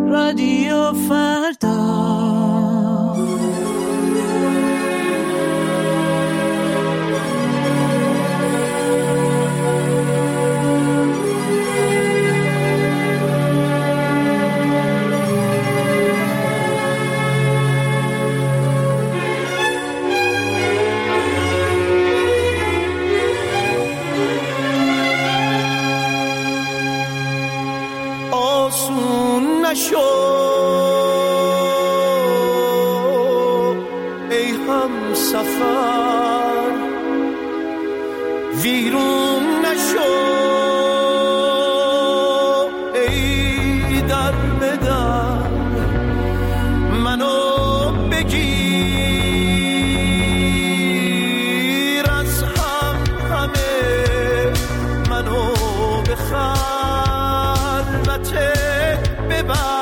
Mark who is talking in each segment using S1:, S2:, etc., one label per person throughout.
S1: رادیو فردا.
S2: ای هم سفر ویرون نشو، ای در بدر منو بگیر، از همه منو به خلوت ببر.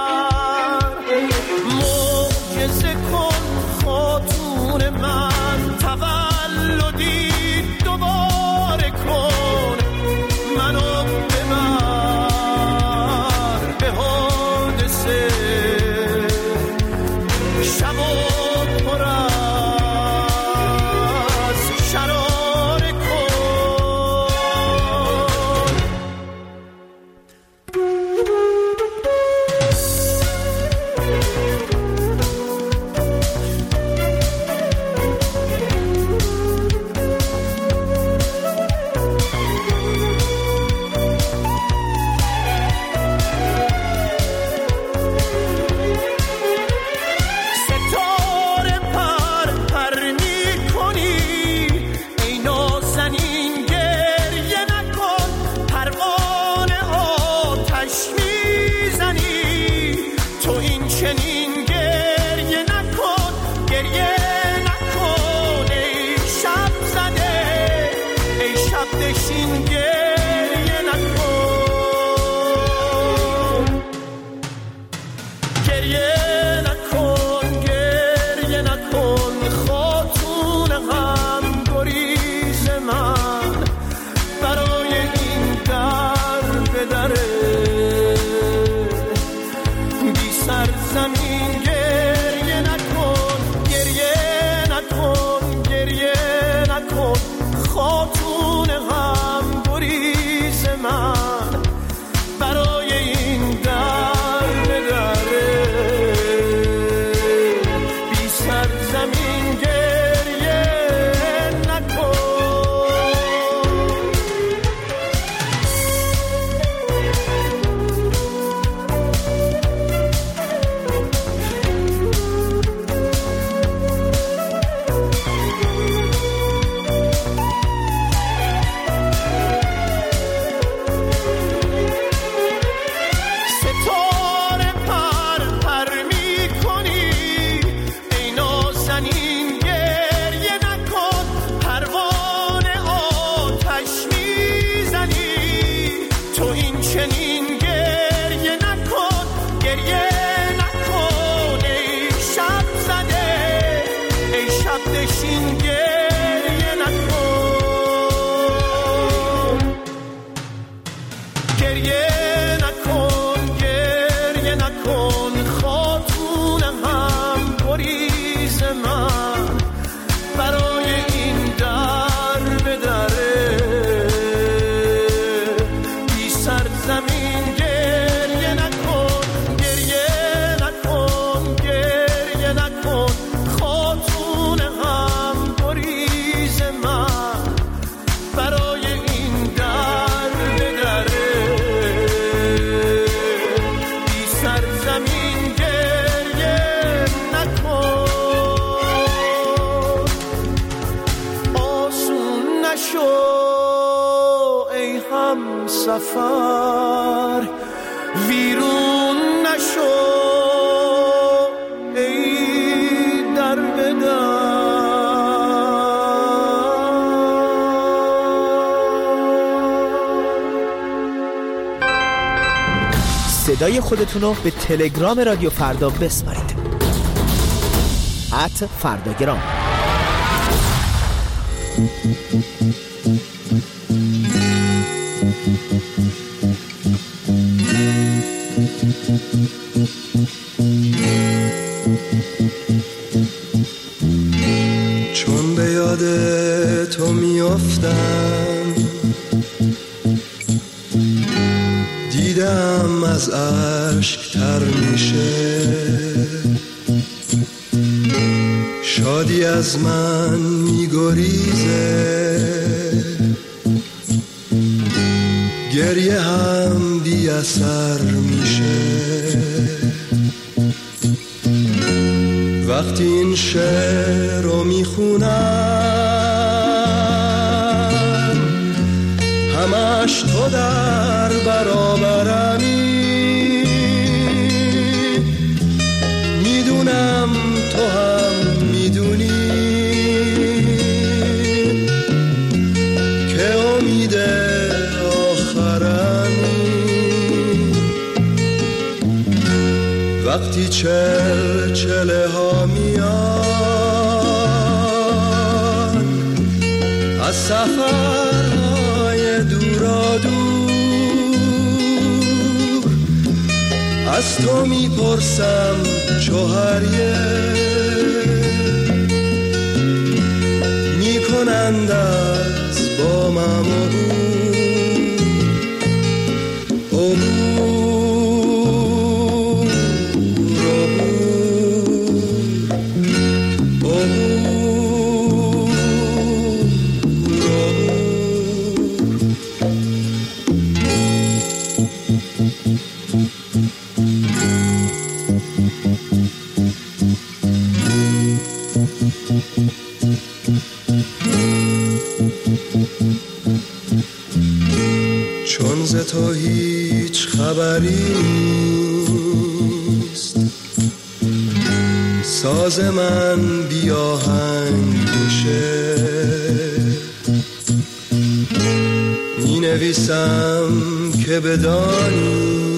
S2: سفر ویرون نشو، ای در بدر.
S3: صدای خودتونو به تلگرام رادیو فردا بسپارید. @فرداگرام.
S2: دیدم از اشک تر میشه، شادی از من میگریزه، گریه هم بی اثر میشه. وقتی این شعر رو میخونم همش تو در برابرمی، میدونم تو هم میدونی که امید آخرمی. وقتی چله ها میان از سفرهای دورا دور، از تو میپرسم چوهریه میکنند از با من چون ز تو هیچ خبری نیست، ساز من بی آهنگ میشه، می نویسم که بدانی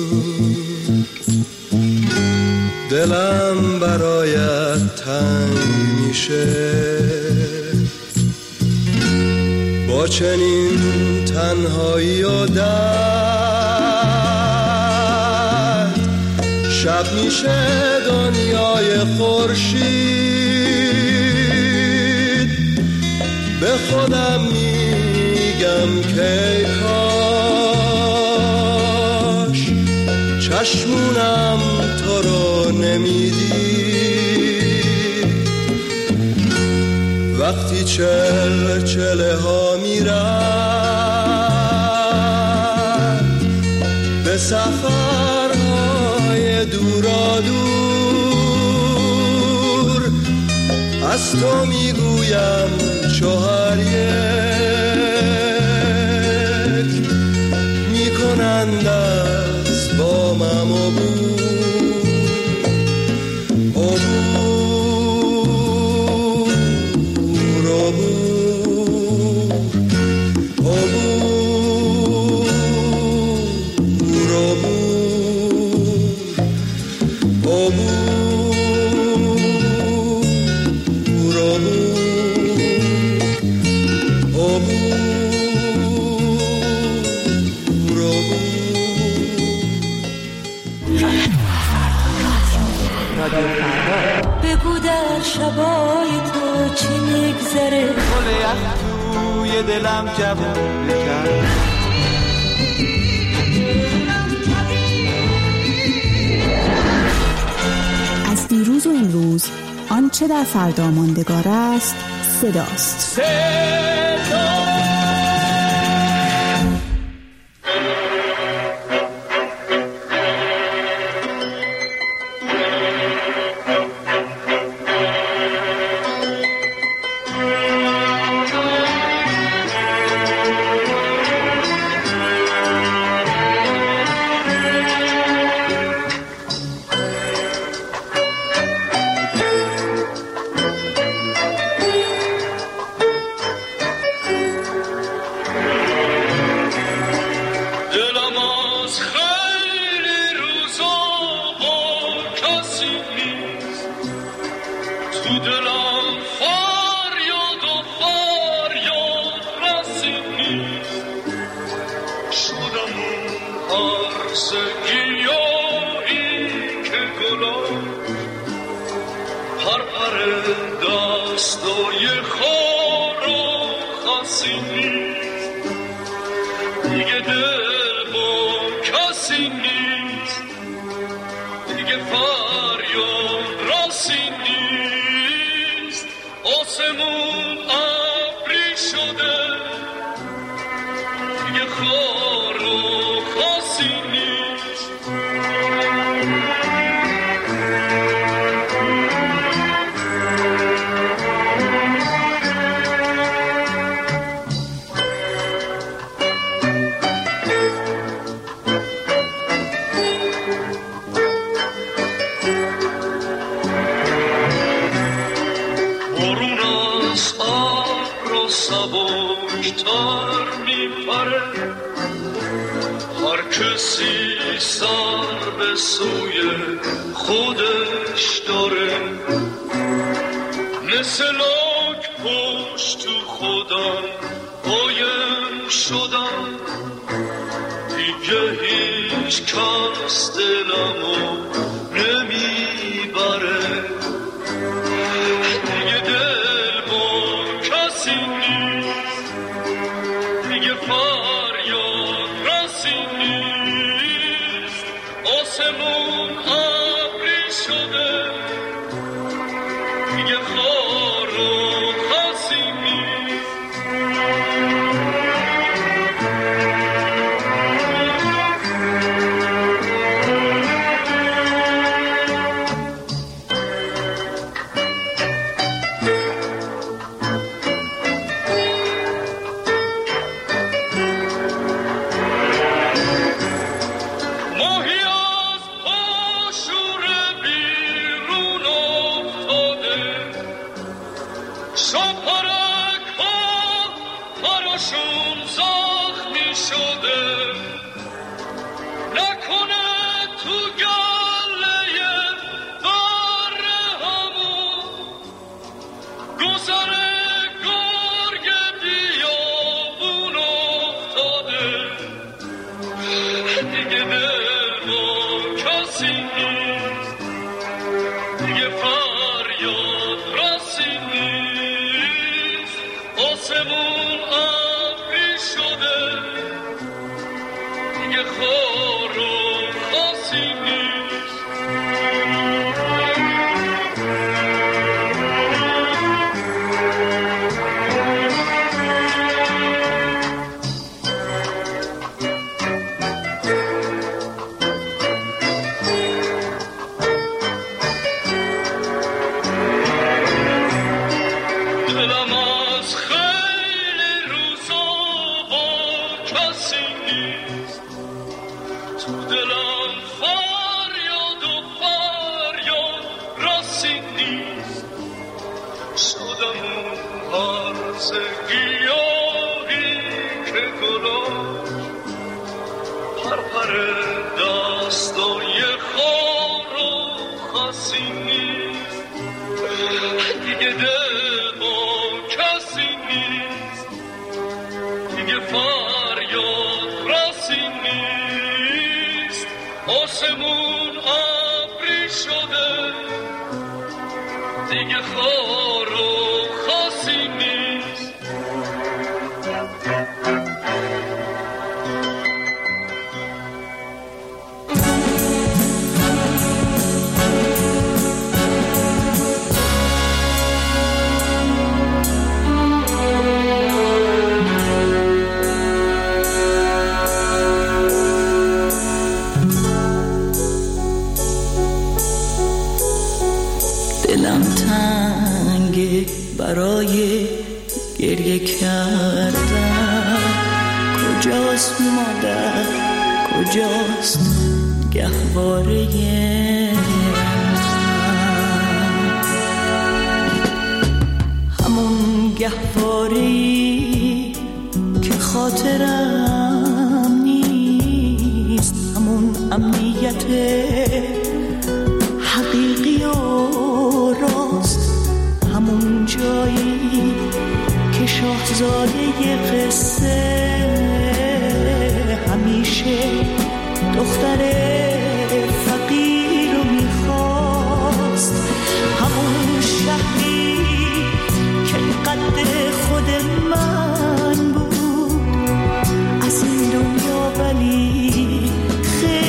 S2: دلم برایت تنگ میشه. با چنین تنهایی و درد شب میشه دنیای خورشید، به خودم میگم که کاش چشمونم تو رو نمیدید. وقتی چله ها میرن به سفرهای دورا دور، از تو میگویم چوهر یک میکنند از بامم عبور.
S1: بگو در شبای تو چی میگذره،
S4: گل یخ توی دلم جوون کرد.
S5: از دیروز و امروز آنچه در فردا ماندگار است صداست.
S6: دیگه دل با کس کسی نیست، دیگه فریاد راسی نیست. آسمون ابری شده، دیگه خار و خاصی نیست. سبکتر میپره، هر کسی سر به سوی خودش داره. مثل لاک پشت تو خودم قایم شدم، دیگه هیچ کس دلمو نمیبره. دیگه دل با کسی نیست، دیگه فریاد رسی نیست. آسمون ابری شده، دیگه خار و خاصی نیست. آسمون ابری شده، دیگه خار و خاصی نیست.
S1: دلم تنگه برای گریه کردن، کجاست مادر، کجاست گهواره من، همون گهواره‌ای که خاطرم نیست، همون امنیت حقیقی و راست، همون جایی که شاهزاده قصه همیشه دختر فقیر رو میخواست، همون شهری که قد خود من بود از این دنیا ولی خیلی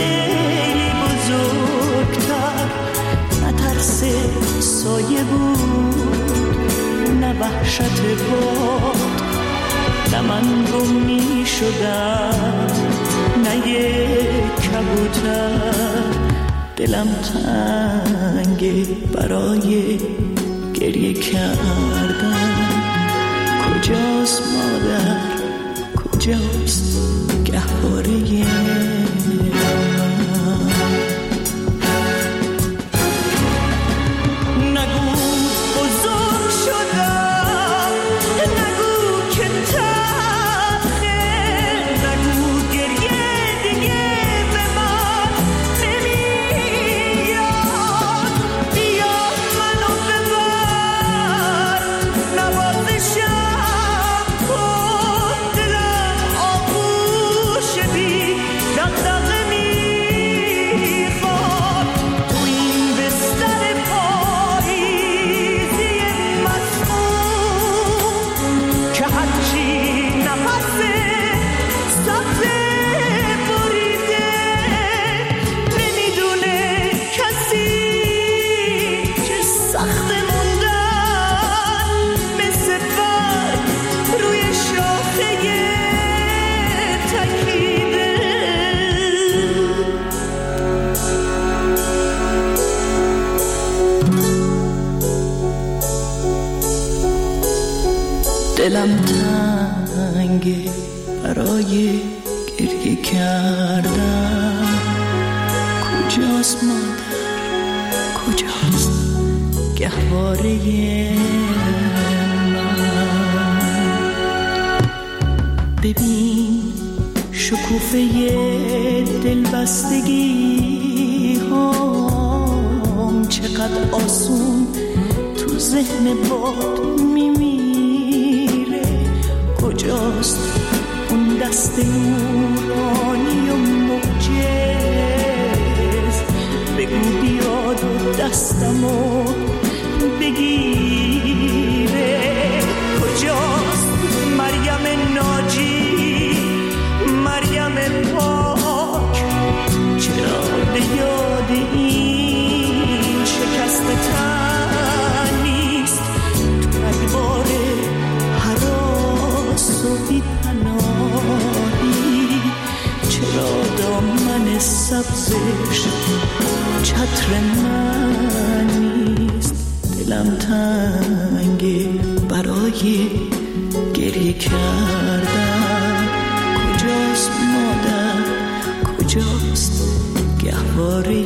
S1: شدم نه یک کبوتر، دلم تنگه برای گریه کردن. کجاست مادر، کجاست گهواره دلم تنگه برای گریه کردن. کجاست مادر، کجاست گهواره من؟ ببین شکوفه دلبستگی هم چقدر آسون تو ذهن باد میمیره. کجاست اون دست نورانی و معجز؟ بگو بیاد و دستمو بگیره. کجاست مریم ناجی، مریم پاک؟ چرا به یاد این شکست تن نیست؟ تو اگبار حراس و بی پناهی چرا دامن سبزش چتر من نیست؟ دلم تنگه برای گریه کردن. کجاست مادر، کجاست گهواره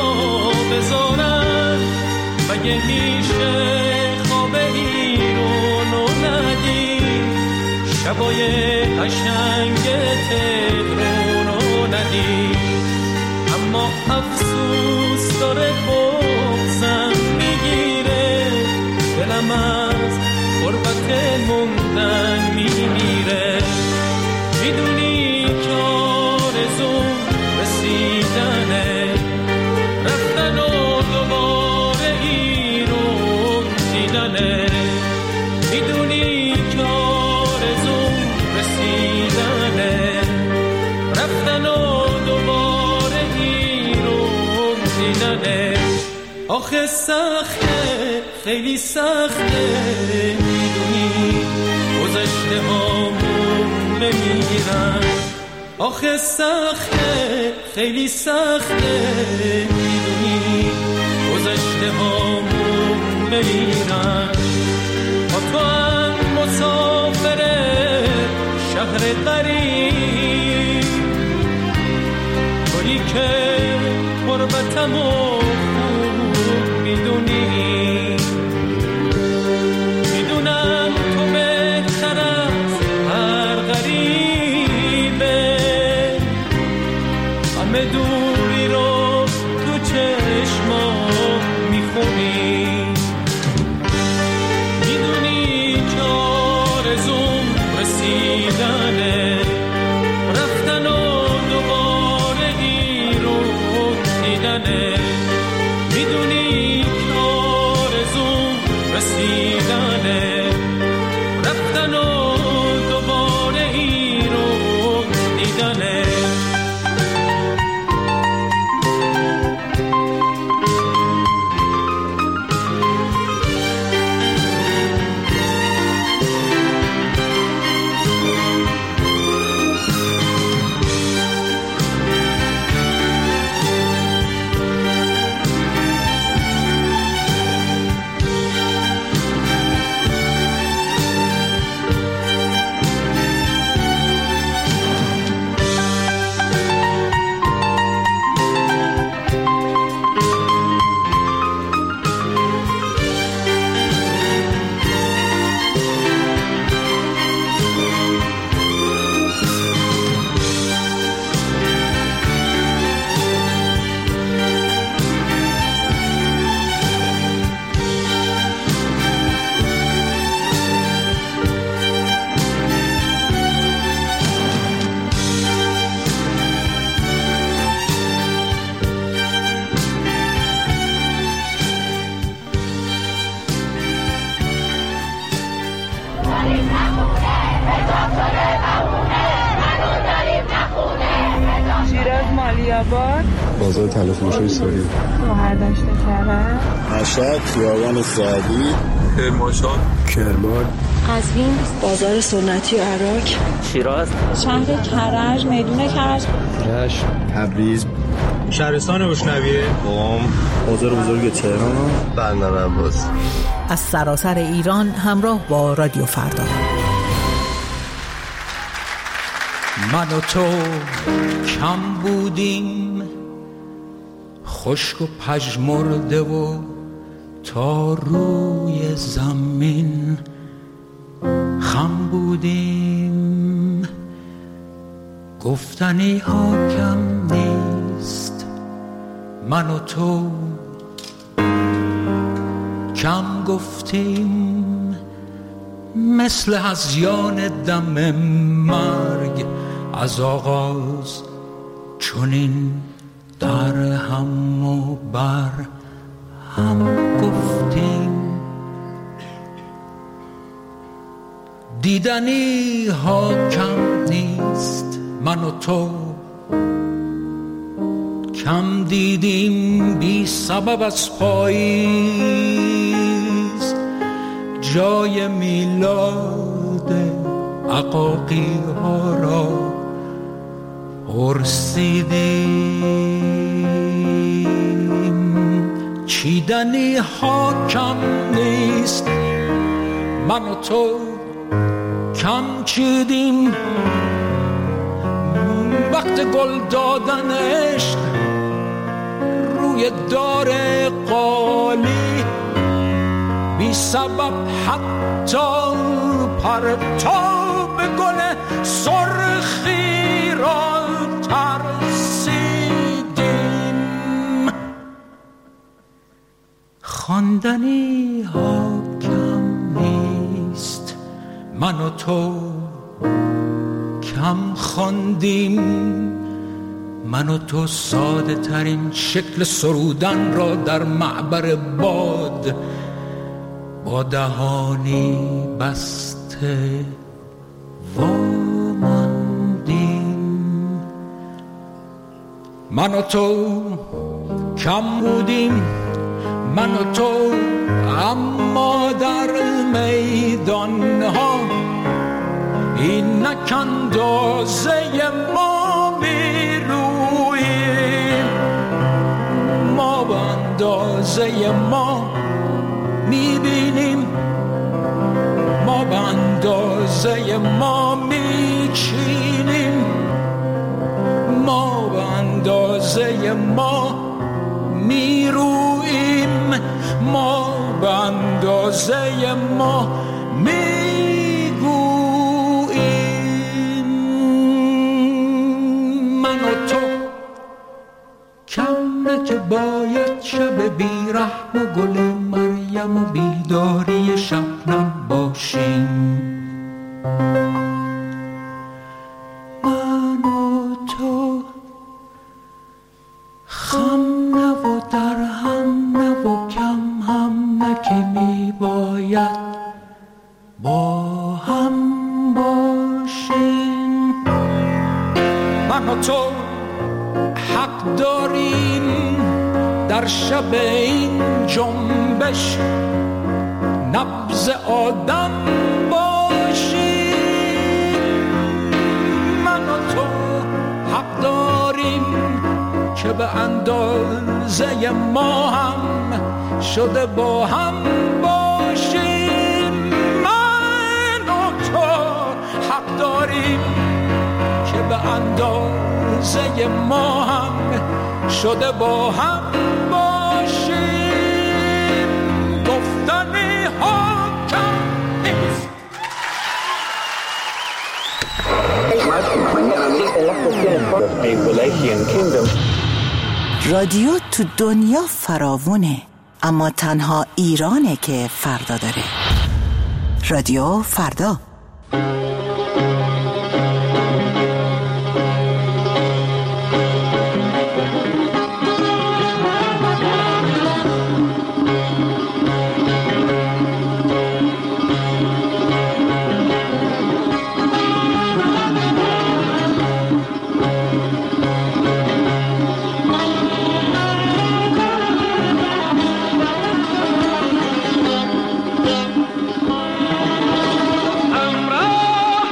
S7: میشه خواب این رو دلم از غربت موندن میمیره. میدونی که آرزوم رسیدنه، رفتن و دوباره ای رو دیدنه. میدونی که آرزوم رسیدنه، رفتن و دوباره ای رو دیدنه. آخه سخته، خیلی سخته، میدونی گذشته هامون نمیرن. آخه سخته، خیلی سخته، میدونی گذشته هامون نمیرن. با تو هم مسافر شهر غریب، تویی که غربتمو میدونی. میدونم تو بهتر از هر غریبه، همه دوری رو تو چشمام میخونی. میدونی که آرزوم رسیدنه، رفتن و دوباره ای رو دیدنه. میدونی که آرزوم رسیدنه، رفتن و دوباره ای رو دیدنه.
S8: بازار تلفروشی ساری،
S9: شهرداشت کرد،
S8: مشهد، خیابان سعدی،
S10: کرمانشاه،
S8: کرمان،
S11: قزوین، بازار سنتی عراق،
S12: شیراز،
S9: شهر کرج، میدون کرج،
S8: رشت، تبریز،
S10: شهرستان روشنویه،
S8: قم، بازار بزرگ تهران، بندر عباس.
S3: از سراسر ایران همراه با رادیو فردا.
S13: من و تو کم بودیم، خشک و پژمرده و تا روی زمین خم بودیم. گفتنی ها کم نیست، من و تو کم گفتیم، مثل هذیان دم مرگ از آغاز چنین در هم و بر هم گفتیم. دیدنی ها کم نیست، من و تو کم دیدیم بی سبب از پاییز، جای میلاد عقاقی ها را ارسیدیم. چیدنی ها کم نیست، من و تو کم چیدیم، وقت گل دادن عشق روی دار قالی، بی سبب حتی پرتاب گل سرخی را ترسیدیم. خواندنی ها من و تو کم خواندیم، من و تو ساده ترین شکل سرودن را در معبر باد با دهانی بسته واماندیم. من و تو کم بودیم، من و تو، اما در میدان ها اینک اندازه ما میرویم، ما به اندازه ما میبینیم، ما به اندازه ما میچینیم، ما به اندازه ما میرویم، ما به اندازه ما میگوییم. من و تو کمه که باید شب بیرحم و گل مریم و بیداری شبنم باشیم. من و تو خم نه و در هم نه و کم هم نه که می باید با هم باشیم. من و تو حق داریم در شب این جنبش نبض آدم باشیم. من و تو حق داریم که به اندازه ما هم شده با هم باشیم. من و تو حق داریم که به اندازه ما هم شده با هم باشیم. گفتنی ها کم نیست.
S12: رادیو تو دنیا فراوونه، اما تنها ایرانه که فردا داره. رادیو فردا.
S6: همراه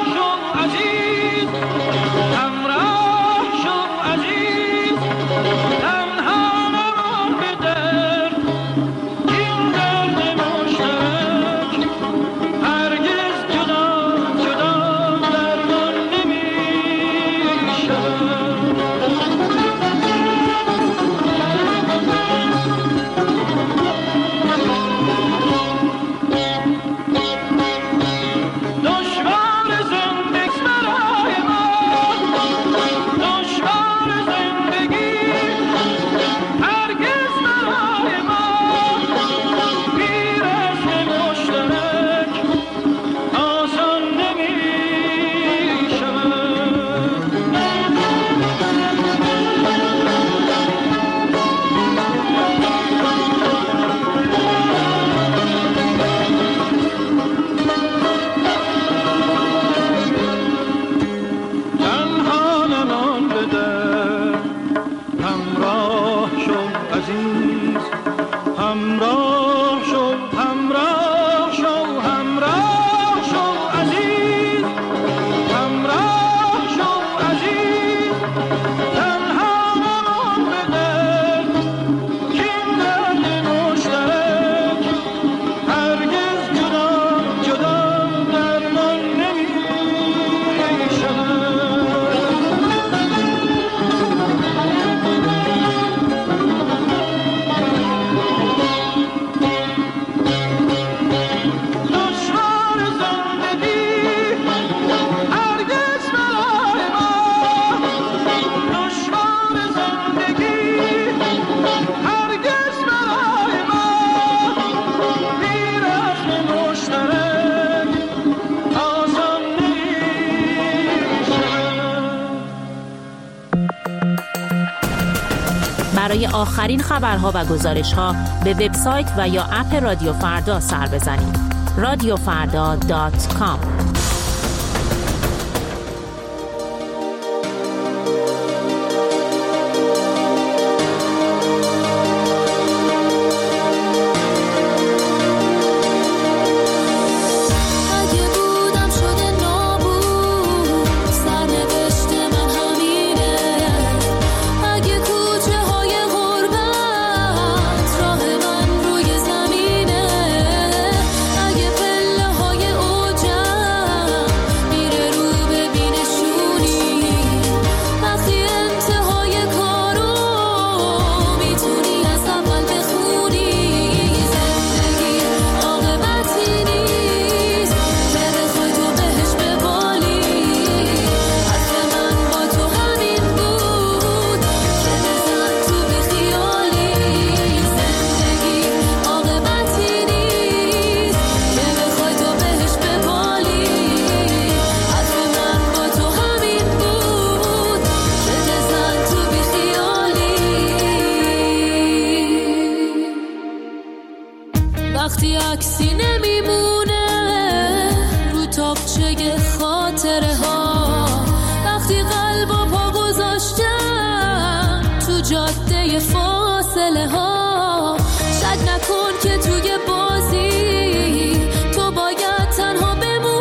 S14: برای آخرین خبرها و گزارش‌ها به وبسایت و یا اپ رادیو فردا سر بزنید. radiofarda.com.
S15: وقتی عکسی نمیمونه رو تاقچه خاطره ها، وقتی قلب و پا گذاشتم تو جاده فاصله ها، شک نکن که توی بازی تو باید تنها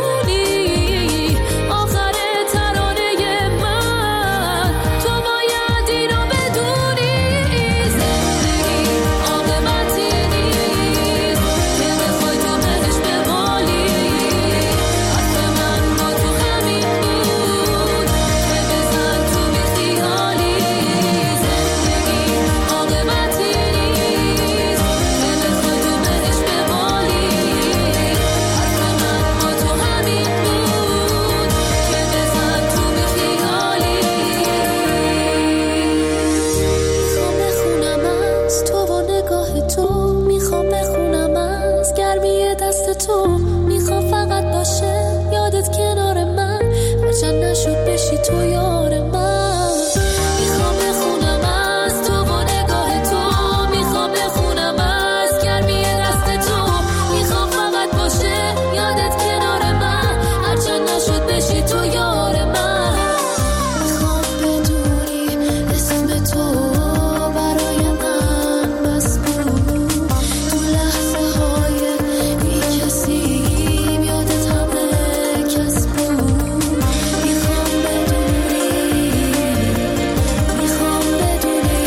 S15: بمونی، آخر ترانه من تو باید اینو بدونی، زندگی عاقبتی نیست که بخوای تو بهش ببالی، حرف من با تو همین بود که بزن تو بیخیالی، زندگی عاقبتی نیست که بخوای تو بهش ببالی، حرف من با تو همین بود که بزن تو بیخیالی. میخوام بخونم از تو و نگاه تو، میخوام بخونم از گرمی دست تو، میخوام فقط باشه یادت کنار من، هرچند نشد بشی تو یار من. میخوام بخونم از تو و نگاه تو، میخوام بخونم از گرمی دست تو، میخوام فقط باشه یادت کنار من، هرچند نشد بشی تو یار من. میخوام بدونی اسم تو برای من بس بود، تو لحظه های بی کسی یادت همه کس بود. میخوام بدونی، میخوام بدونی،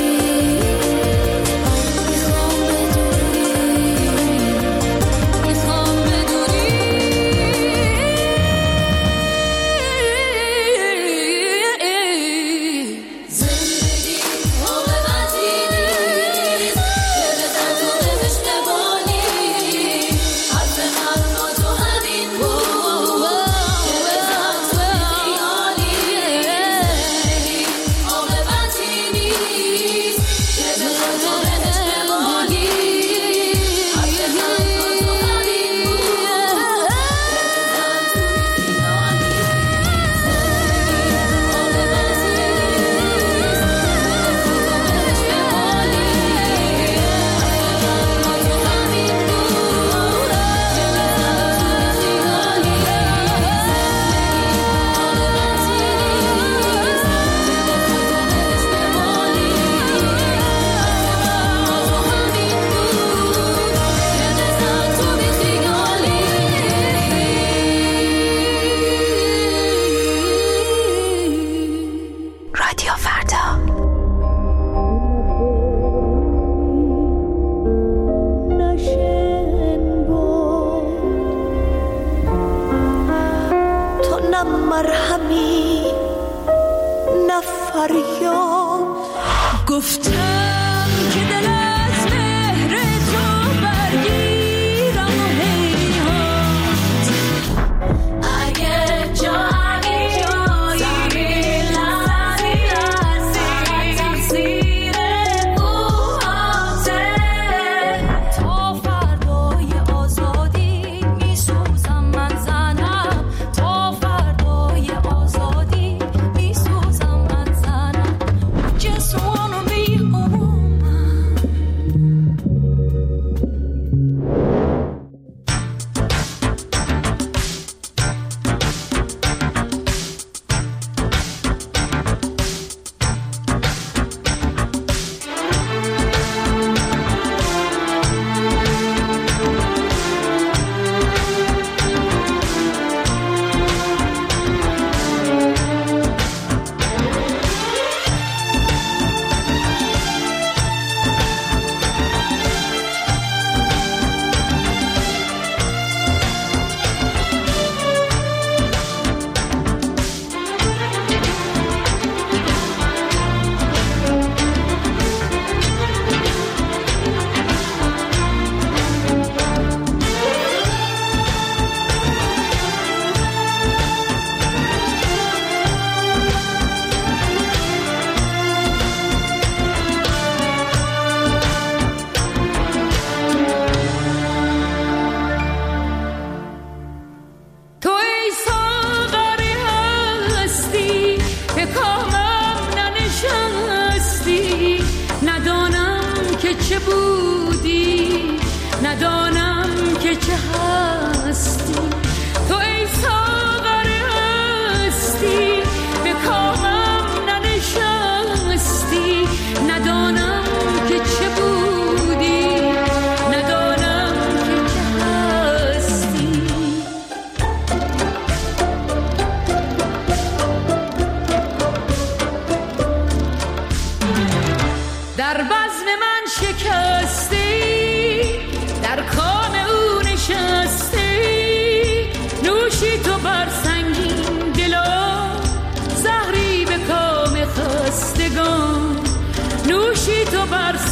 S15: میخوام بدونی، میخوام بدونی. زندگی عاقبتی نیست که بزن تو بهش ببالی، حرف من با تو همین بود که بزن تو بیخیالی، زندگی عاقبتی نیست که بزن تو بهش ببالی، حرف من با تو همین بود که بزن تو
S12: رادیو فردا.
S1: نشن بود تو نه مرهمی نه فریاد، گفتم که دل از مهر تو برگیرم و هیهات، اگه جایی زمین لرزی تقصیر موهاته، تا فردای آزادی میسوزم من زنم، تا فردای آزادی میسوزم من زنم. Just wanna be home.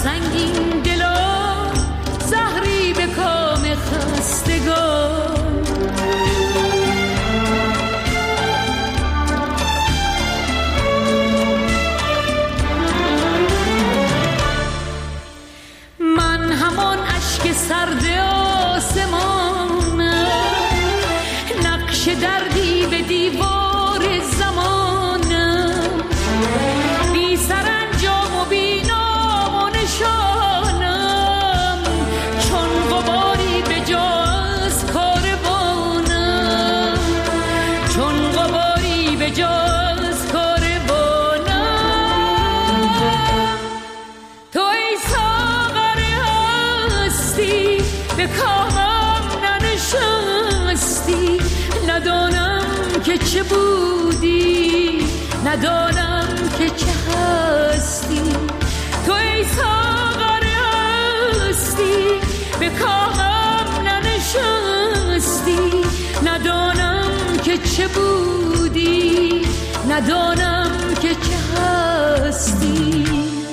S1: سنگین دلان زهری به کام خستگان. من همان اشک سرد آسمانم، نقش دردی به دیوار زمانم، بی سرانجام و بی نام و نشانم، چون غباری به جا از کاروانم، چون غباری به جا از کاروانم. تو ای ساغر هستی به کامم ننشستی، ندانم که چه بودی، ندانم که چه هستی. تو ای ساغر هستی به کامم ننشستی، ندانم که چه بودی، ندانم که چه هستی.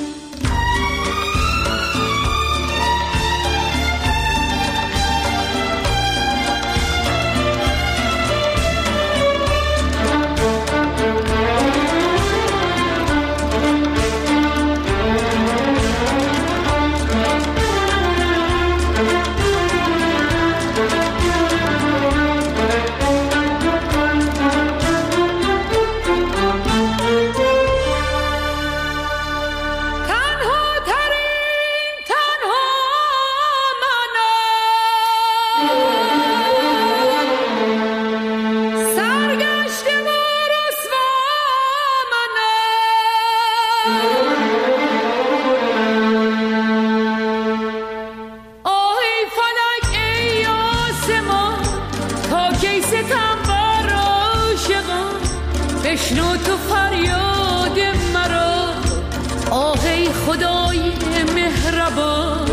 S1: بشنو تو فریاد مرا، آه ای خدای مهربان.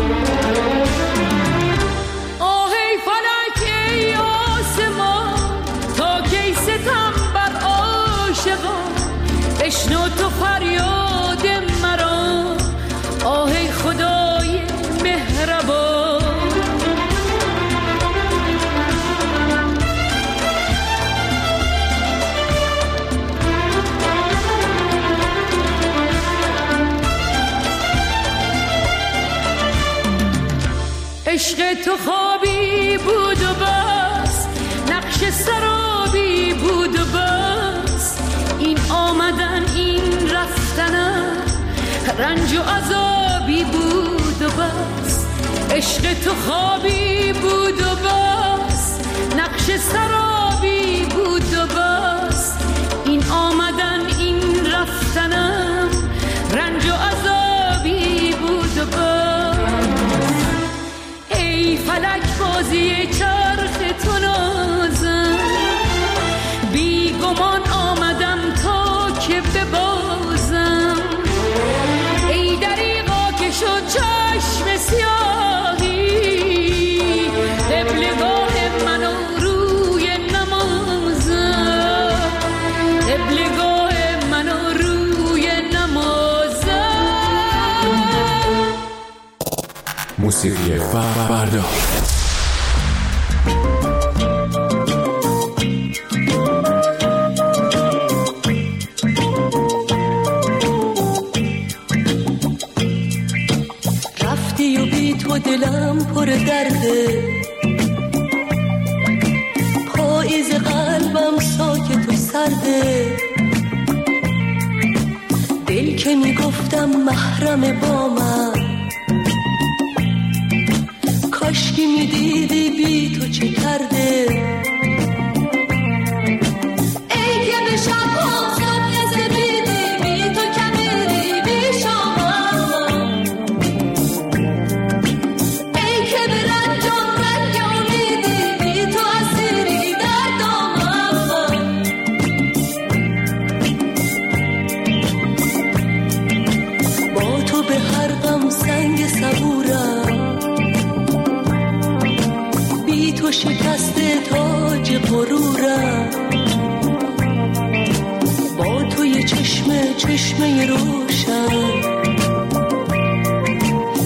S1: آه ای فلک ای آسمان، تا کی ستم بر عاشقان. بشنو تو فریاد مرا، آه ای خدای مهربان. عشق تو خوابی بود و بس، نقش سرابی بود و بس، این آمدن این رفتنم رنج و عذابی بود و بس. عشق تو خوابی بود و بس، نقش سرابی بود و بس، این آمدن این رفتنم رنج و عذابی بود و بس. ای فلک بازی چرخ تو نازم، بی گمان آمدم تا که ببازم. ای دریغا که شد چشم سیاهی، قبلگاه منو روی نمازم، قبلگاه منو روی نمازم.
S16: موسیقی فردا.
S11: رفتی و بی تو دلم پر درده، پاییز قلبم ساکت و سرده. دل که میگفتم محرم با من، کاشکی میدیدی بی تو چه کرده. ای که به شب‌ها صبح زدیدی، بی تو کمیدی بی شامم. ای که به رنجام رنگ امیدی، بی تو اسیری در دامم. با تو به هر غم سنگ صبورم، تو شکسته تاج غرورم. با تو یه چشمه روشن،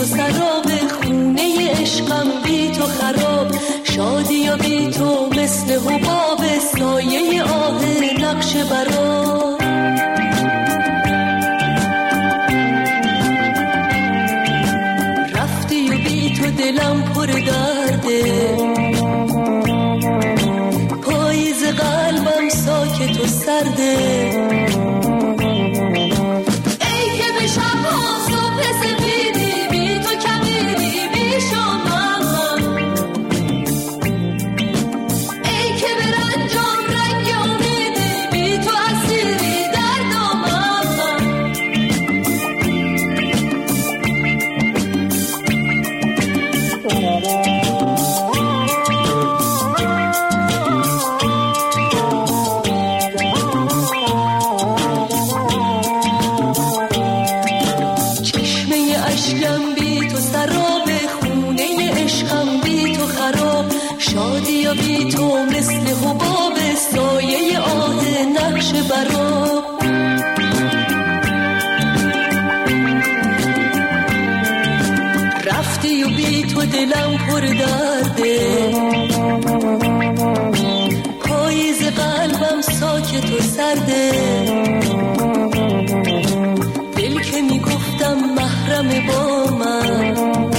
S15: تو سراب، خونه عشقم بی تو خراب، شادی و بی تو مثل حباب، سایه آه نقش برا. رفتی و بی تو دلم پر درده، پاییز قلبم ساکت و سرده. ای که به شب‌ها صبح سپیدی، بی تو کمیدی بی شامم، ای که به رنجام رنگ امیدی، بی تو اسیری در دامم. شادی و بی تو مثل حباب، سایه آه نقش برا. رفتی و بی تو دلم پر درده، پاییز قلبم ساکت و سرده. دل که می گفتم محرم با من،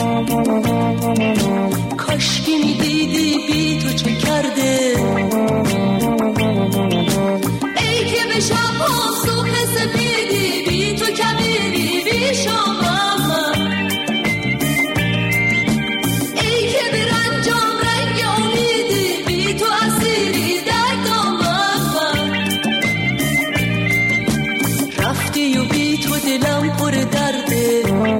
S15: کاشکی می دیدی بی تو چه کرده. ای که به شب‌ها صبح سپیدی، بی تو کمیدی بی شامم، ای که به رنجام رنگ امیدی، بی تو اسیری در دامم. رفتی و بی تو دلم پر درده،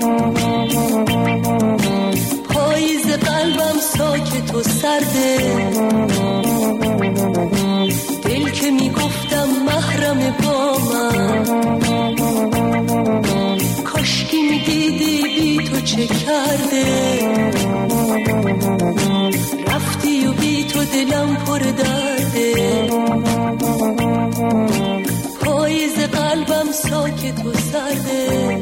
S15: پاییز قلبم ساکت و سرده. دل که می گفتم محرم با من، کاشکی می دیدی بی تو چه کرده. رفتی و بی تو دلم پر درده، پاییز قلبم ساکت و سرده.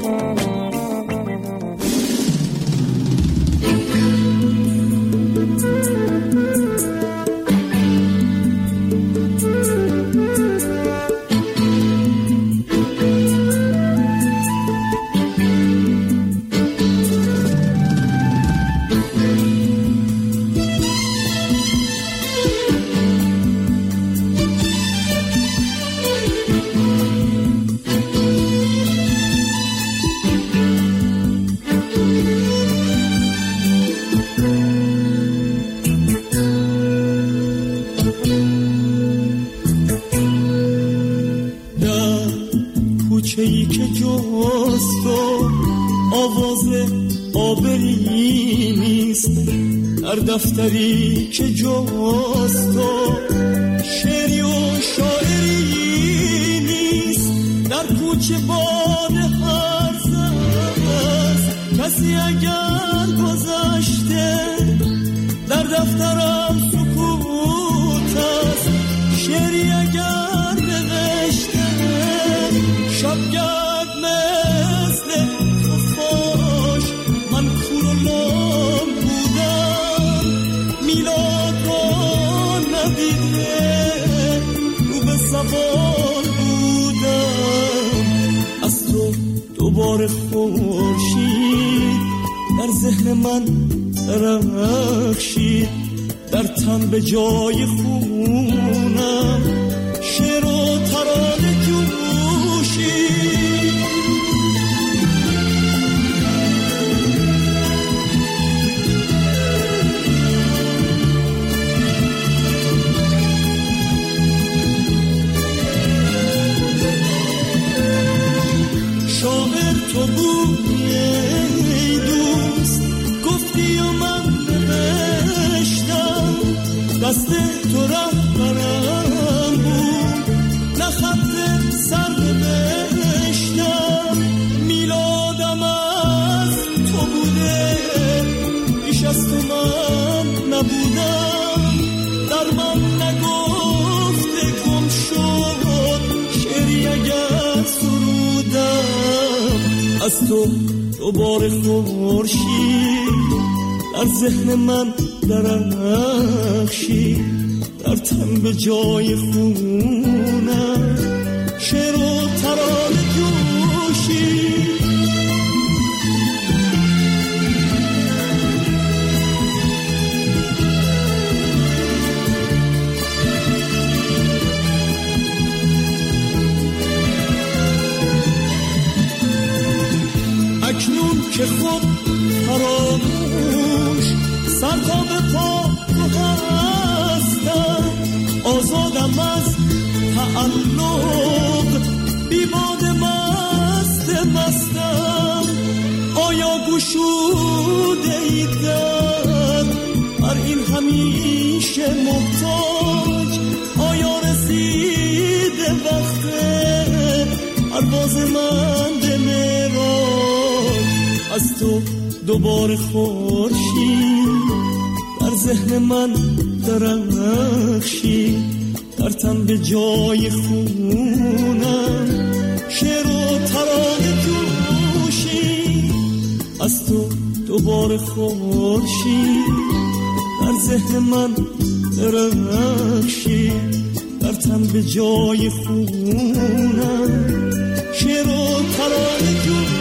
S17: کوچه‌ای که جز تو آواز آبری نیست، در دفتری که جز تو شعری و شاعری نیست، در کوچه باد هرز است کسی اگر گذشته، در دفترم سکوت است شعری اگر نوشته. شبگرد مثل خفاش من کور و لام بودم، میلاد را ندیده رو به سوال بودم. از تو دوباره خورشید در ذهن من درخشید، در تن به جای خونم شعر و ترانه جوشید. شاعر تو بودی ای دوست، گفتی و من نوشتم، دست تو رهبرم بود، نه خط سر نوشتم. میلادم از تو بوده، بیش از تو من نبودم، در من نگفته گم شد شعری اگر سرودم. از تو دوباره خورشید در ذهن من درخشید، در تن به جای خونم شعر و ترانه جوشید. اکنون که خود فراموش سر تا به پا تو هستم، آزادم از تعلق بی باد مستم. آیا گشوده ای در بر این همیشه محتاج؟ آیا رسیده وقت پرواز من به معراج؟ از تو دوباره خورشید در ذهن من درخشید، در تن به جای خونم شعر و ترانه جوشید. از تو دوباره خورشید در ذهن من درخشید، در تن به جای خونم شعر و ترانه جوشید.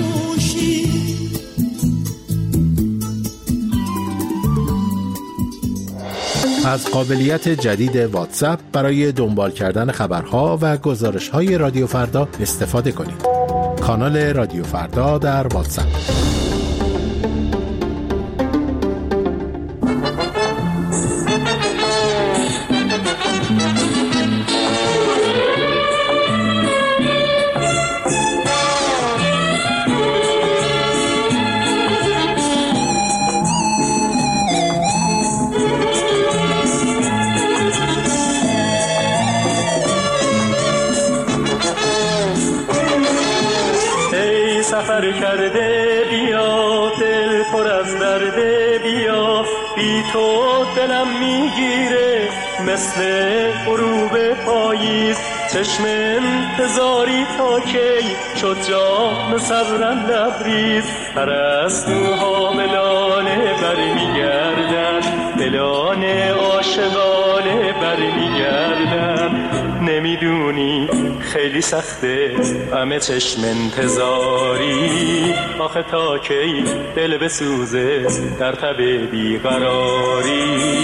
S18: از قابلیت جدید واتساپ برای دنبال کردن خبرها و گزارش‌های رادیو فردا استفاده کنید. کانال رادیو فردا در واتساپ.
S7: سفر کرده بیا، دل پر از درده بیا، بی تو دلم میگیره مثل غروب پاییز. چشم انتظاری تا کی شد جام صبرم لبریز. پرستوها ملانه برمیگردن، دلانه عاشقانه برمیگردن. نمیدونی خیلی سخته همه چشم انتظاری، آخه تا کی دل بسوزه در تب بیقراری.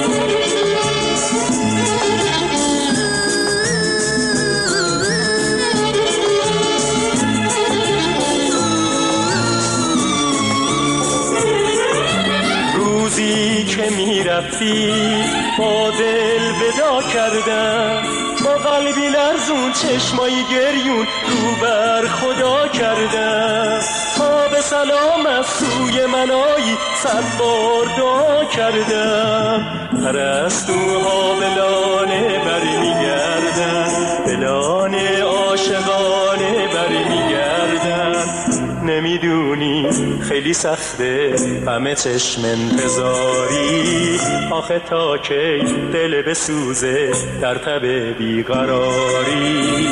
S7: روزی که میرفتی با دل ودا کردم، با قلبی لرزون چشمایی گریون رو بر خدا کردم. تا به سلام از سوی منایی 100 بار دعا کردم. پرستوها بلانه برمیگردن، بلانه عاشقانه برمیگردن. نمیدونی خیلی سخته همه چشم انتظاری، آخه تا کی دل بسوزه در تب بیقراری.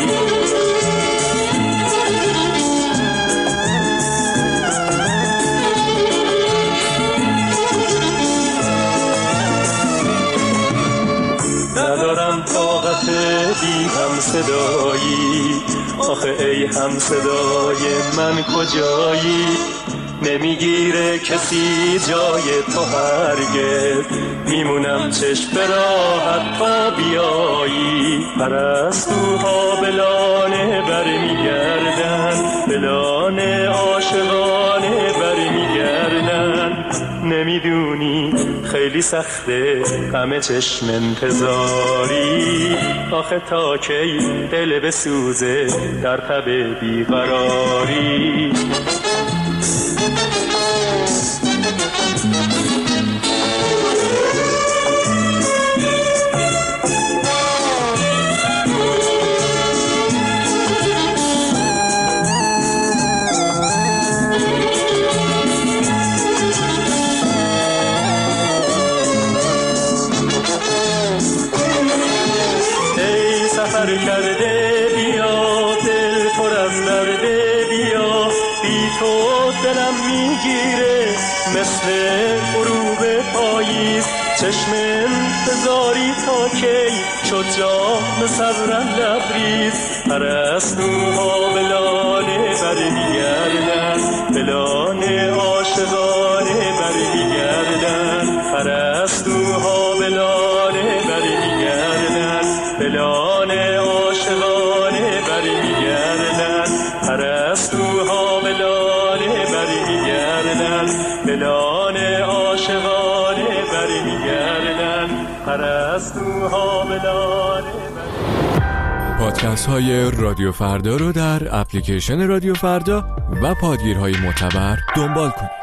S7: ندارم طاقت بی هم صدایی، آخه ای هم صدای من کجایی؟ نمیگیره کسی جای تو هرگز، میمونم چشم به راحت تا بیایی. پرستوها بلانه برمیگردن، بلانه عاشقانه برمیگردن. نمیدونی خیلی سخته همه چشم انتظاری، آخه تا کی دل بسوزه در تب بیقراری. سفر کرده بیا، دل پر از درده بیا، بی بی تو دلم میگیره مثل غروب پاییز چشم انتظاری تا کی شد جام صبرم لبریز پرستوها بلانه برمیگردن بلانه عاشقانه برمیگردن پرستوها بلانه برمیگردن بلانه عاشقانه برمیگردن پرستوها بلانه برمیگردن بلانه عاشقانه برمیگردن پرستوها بلانه.
S16: پادکست های رادیو فردا رو در اپلیکیشن رادیو فردا و پادگیرهای معتبر دنبال کنید.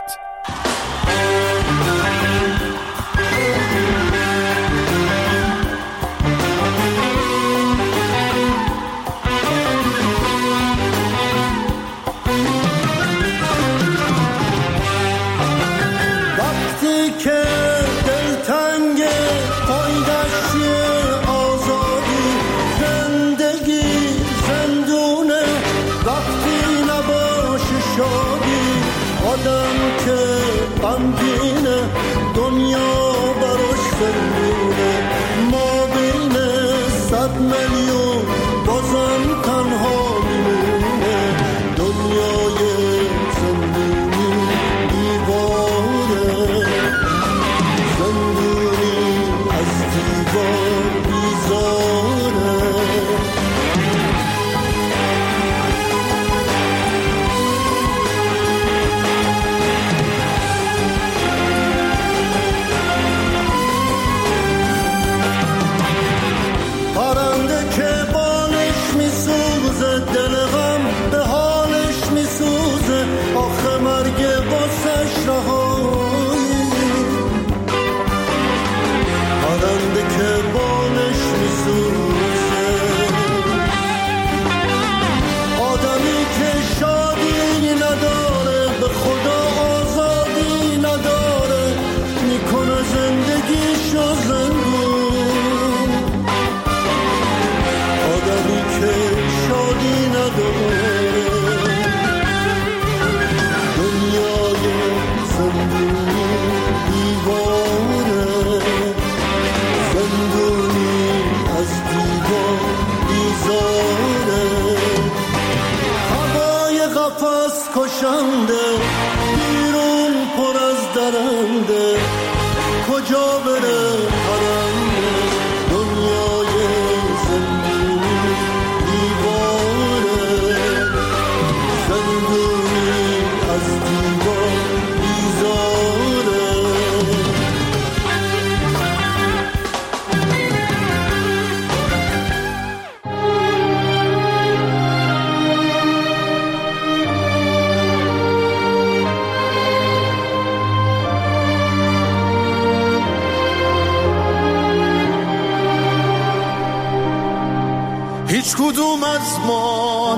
S19: هیچ کدوم از ما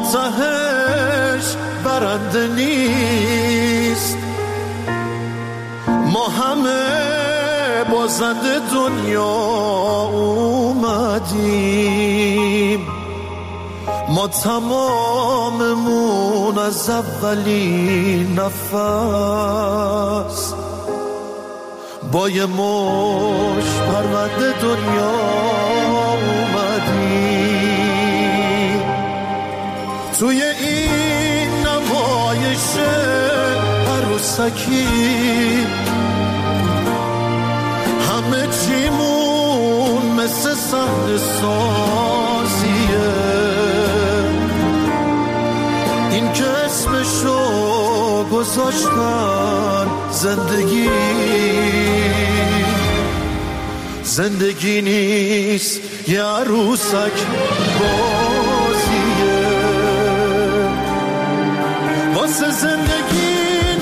S19: تهش برنده نیست ما همه بازنده دنیا اومدیم ما تماممون از اولین نفس با یه مش پرونده دنیا اومدیم توی این نمایش عروسکی همه چیمون مثل صحنه سازیه این که اسمشو گذاشتن زندگی نیست یه عروسک بازیه واسه زندگی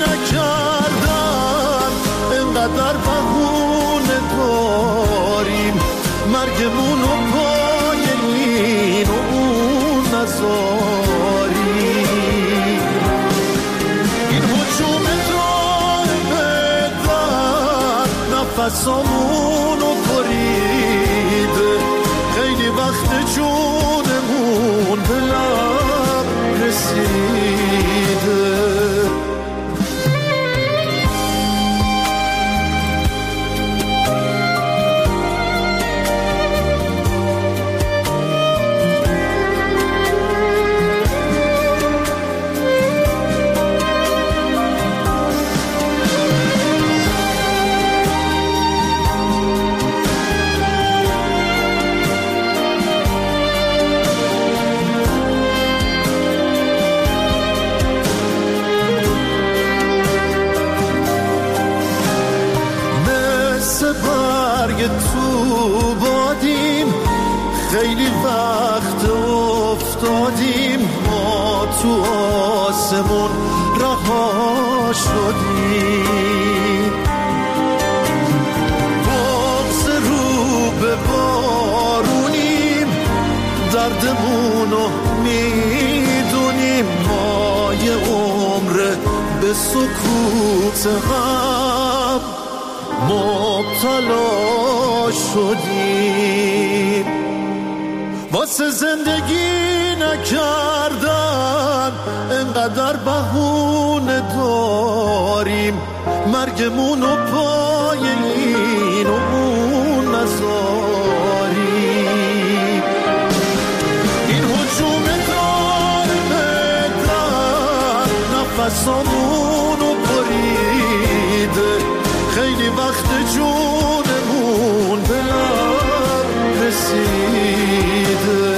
S19: نکردن انقدر بهونه داریم مرگمونو پای این و اون نذاریم این حجوم دائمه نفسامونو برید خیلی وقت جونمون به لب رسیده تو آسمون رها شدیم. بغض رو به بارونیم، دردمونو میدونیم، ما یه عمر به سکوت هم مبتلا شدیم. واسه زندگی نکردن انقدر بهونه داریم، مرگمونو پای این و اون نذاریم. این هجوم دار نفسامونو بریده، خیلی وقت جونمون به لب رسیده.